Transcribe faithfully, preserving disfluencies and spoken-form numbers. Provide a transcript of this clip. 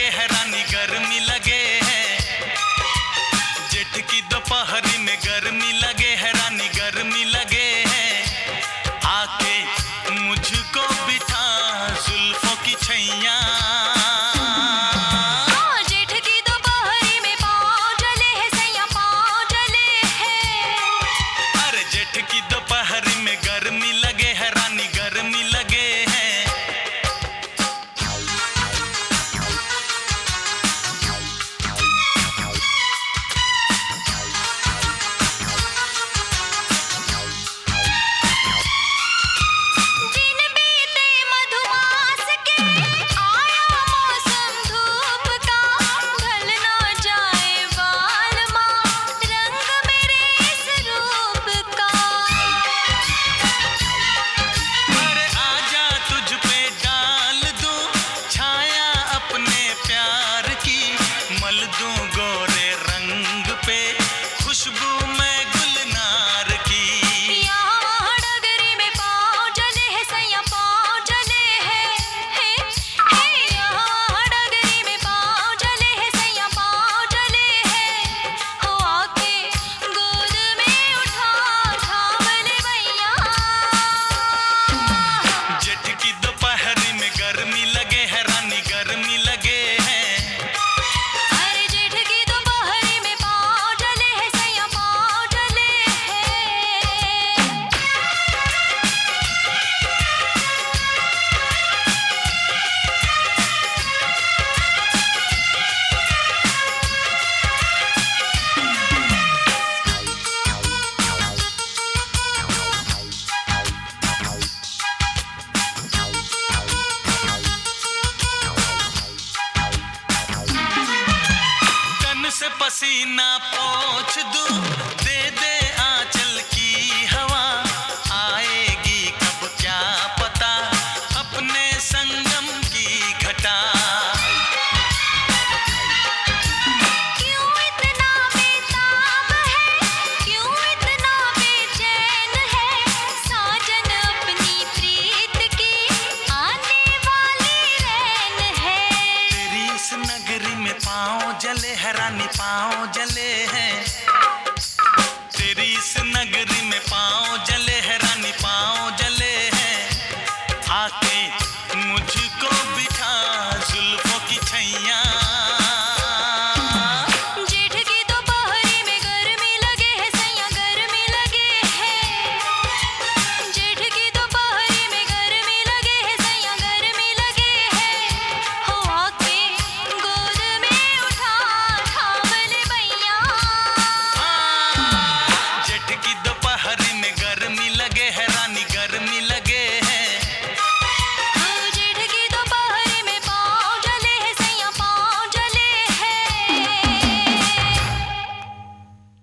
हैरानी गर्मी लगे है, जेठ की दोपहरी में गर्मी लगे हैरानी गर्मी लगे है। आके मुझको बिठा जुल्फों की छैया, जेठ की दोपहरी में पाँव जले है सैया पाँव जले है। अरे जेठ की दोपहरी में गर्मी लगे हैरानी गर्मी लगे है। गोरे रंग पे खुशबू में गुलनार की, यहाँ डगरी में पाँव जले है सैया पाँव जले है, हे हे यहाँ डगरी में पाँव जले है सैया पाँव जले है। हो आके गोद में उठा थामले भैया, जेठ की दोपहरी में गर्मी लगे हैरानी गर्मी लगे है। से पसीना पोंछ दूं, दे दे आंचल की हवा, आएगी कब क्या पता अपने संगम की घटा। क्यों इतना बेताब है, क्यों इतना बेचैन है, साजन अपनी प्रीत की आने वाली रैन है। तेरी इस नगरी में पाँव जले हैरानी पाँव जले